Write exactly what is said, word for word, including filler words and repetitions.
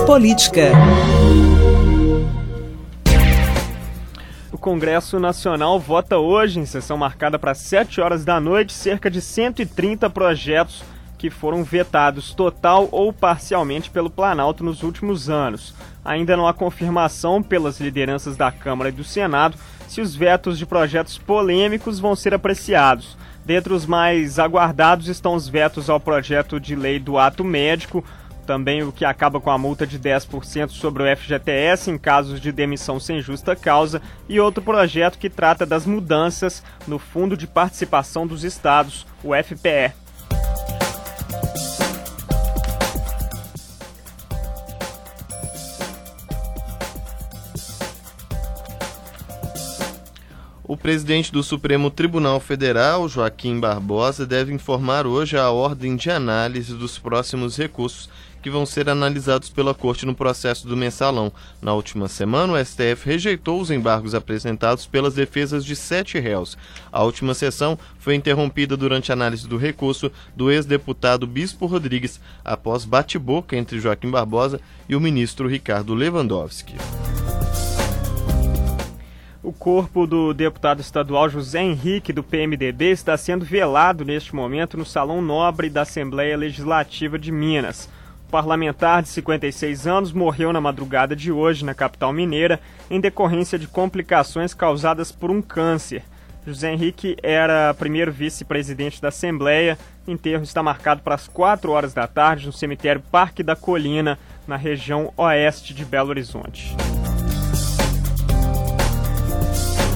Política. O Congresso Nacional vota hoje, em sessão marcada para sete horas da noite, cerca de cento e trinta projetos que foram vetados total ou parcialmente pelo Planalto nos últimos anos. Ainda não há confirmação pelas lideranças da Câmara e do Senado se os vetos de projetos polêmicos vão ser apreciados. Dentre os mais aguardados estão os vetos ao projeto de lei do ato médico, também o que acaba com a multa de dez por cento sobre o F G T S em casos de demissão sem justa causa, e outro projeto que trata das mudanças no Fundo de Participação dos Estados, o F P E. O presidente do Supremo Tribunal Federal, Joaquim Barbosa, deve informar hoje a ordem de análise dos próximos recursos que vão ser analisados pela Corte no processo do Mensalão. Na última semana, o S T F rejeitou os embargos apresentados pelas defesas de sete réus. A última sessão foi interrompida durante a análise do recurso do ex-deputado Bispo Rodrigues, após bate-boca entre Joaquim Barbosa e o ministro Ricardo Lewandowski. O corpo do deputado estadual José Henrique, do P M D B, está sendo velado neste momento no Salão Nobre da Assembleia Legislativa de Minas. O parlamentar de cinquenta e seis anos morreu na madrugada de hoje na capital mineira em decorrência de complicações causadas por um câncer. José Henrique era primeiro vice-presidente da Assembleia. O enterro está marcado para as quatro horas da tarde no cemitério Parque da Colina, na região oeste de Belo Horizonte.